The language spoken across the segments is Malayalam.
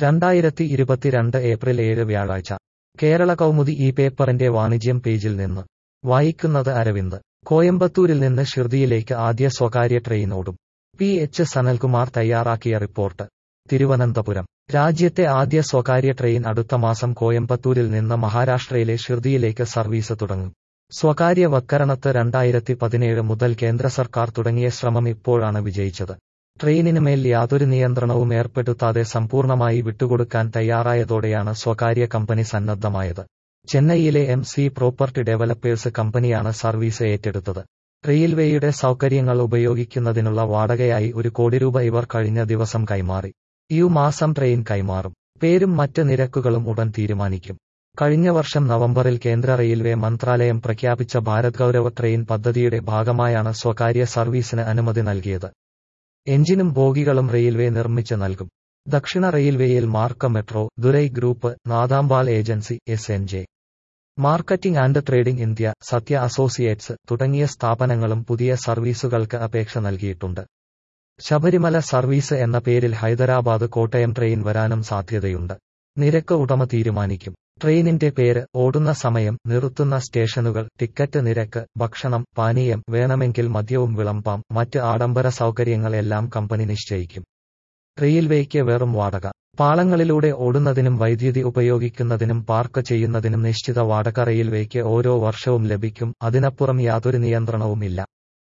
2022 ഏപ്രിൽ 7 വ്യാഴാഴ്ച കേരള കൗമുദി ഈ പേപ്പറിന്റെ വാണിജ്യം പേജിൽ നിന്ന് വായിക്കുന്നത് അരവിന്ദ്. കോയമ്പത്തൂരിൽ നിന്ന് ഷിർദിയിലേക്ക് ആദ്യ സ്വകാര്യ ട്രെയിൻ ഓടും. പി.എച്ച്. സനൽകുമാർ തയ്യാറാക്കിയ റിപ്പോർട്ട്. തിരുവനന്തപുരം. രാജ്യത്തെ ആദ്യ സ്വകാര്യ ട്രെയിൻ അടുത്ത മാസം കോയമ്പത്തൂരിൽ നിന്ന് മഹാരാഷ്ട്രയിലെ ഷിർദിയിലേക്ക് സർവീസ് തുടങ്ങും. സ്വകാര്യവത്കരണത്ത് 2017 മുതൽ കേന്ദ്ര സർക്കാർ തുടങ്ങിയ ശ്രമം ഇപ്പോഴാണ് വിജയിച്ചത്. ട്രെയിനിന് മേൽ യാതൊരു നിയന്ത്രണവും ഏർപ്പെടുത്താതെ സമ്പൂർണ്ണമായി വിട്ടുകൊടുക്കാൻ തയ്യാറായതോടെയാണ് സ്വകാര്യ കമ്പനി സന്നദ്ധമായത്. ചെന്നൈയിലെ എം.സി. പ്രോപ്പർട്ടി ഡെവലപ്പേഴ്സ് കമ്പനിയാണ് സർവീസ് ഏറ്റെടുത്തത്. റെയിൽവേയുടെ സൗകര്യങ്ങൾ ഉപയോഗിക്കുന്നതിനുള്ള വാടകയായി 1 കോടി രൂപ ഇവർ കഴിഞ്ഞ ദിവസം കൈമാറി. ഈ മാസം ട്രെയിൻ കൈമാറും. പേരും മറ്റ് നിരക്കുകളും ഉടൻ തീരുമാനിക്കും. കഴിഞ്ഞ വർഷം നവംബറിൽ കേന്ദ്ര റെയിൽവേ മന്ത്രാലയം പ്രഖ്യാപിച്ച ഭാരത് ഗൗരവ് ട്രെയിൻ പദ്ധതിയുടെ ഭാഗമായാണ് സ്വകാര്യ സർവീസിന് അനുമതി നൽകിയത്. എഞ്ചിനും ബോഗികളും റെയിൽവേ നിർമ്മിച്ച് നൽകും. ദക്ഷിണ റെയിൽവേയിൽ Mark Metro, Durai group, Nadambal agency, SNJ. Marketing and trading India, Sathya associates തുടങ്ങിയ സ്ഥാപനങ്ങളും പുതിയ സർവീസുകൾക്ക് അപേക്ഷ നൽകിയിട്ടുണ്ട്. ശബരിമല സർവീസ് എന്ന പേരിൽ ഹൈദരാബാദ് കോട്ടയം ട്രെയിൻ വരാനും സാധ്യതയുണ്ട്. നിരക്ക് ഉടമ തീരുമാനിക്കും. ട്രെയിനിന്റെ പേര്, ഓടുന്ന സമയം, നിർത്തുന്ന സ്റ്റേഷനുകൾ, ടിക്കറ്റ് നിരക്ക്, ഭക്ഷണം, പാനീയം, വേണമെങ്കിൽ മദ്യവും വിളമ്പാം, മറ്റ് ആഡംബര സൗകര്യങ്ങൾ എല്ലാം കമ്പനി നിശ്ചയിക്കും. റെയിൽവേയ്ക്ക് വെറും വാടക. പാളങ്ങളിലൂടെ ഓടുന്നതിനും വൈദ്യുതി ഉപയോഗിക്കുന്നതിനും പാർക്ക് ചെയ്യുന്നതിനും നിശ്ചിത വാടക റെയിൽവേയ്ക്ക് ഓരോ വർഷവും ലഭിക്കും. അതിനപ്പുറം യാതൊരു നിയന്ത്രണവുമില്ല.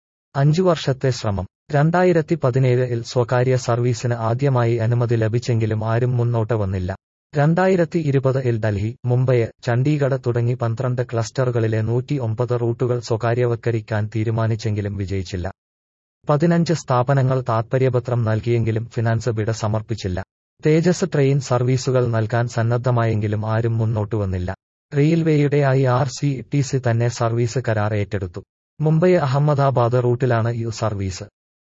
5 വർഷത്തെ ശ്രമം. 2017-ൽ സ്വകാര്യ സർവീസിന് ആദ്യമായി അനുമതി ലഭിച്ചെങ്കിലും ആരും മുന്നോട്ട് വന്നില്ല. 2020-ൽ ഡൽഹി, മുംബൈ, ചണ്ഡീഗഡ് തുടങ്ങി 12 ക്ലസ്റ്ററുകളിലെ 109 റൂട്ടുകൾ സ്വകാര്യവത്കരിക്കാൻ തീരുമാനിച്ചെങ്കിലും വിജയിച്ചില്ല. 15 സ്ഥാപനങ്ങൾ താൽപര്യപത്രം നൽകിയെങ്കിലും ഫിനാൻസ് ബിഡ് സമർപ്പിച്ചില്ല. തേജസ് ട്രെയിൻ സർവീസുകൾ നൽകാൻ സന്നദ്ധമായെങ്കിലും ആരും മുന്നോട്ടുവന്നില്ല. റെയിൽവേയുടെ IRCTC തന്നെ സർവീസ് കരാർ ഏറ്റെടുത്തു. മുംബൈ അഹമ്മദാബാദ് റൂട്ടിലാണ് ഈ സർവീസ്.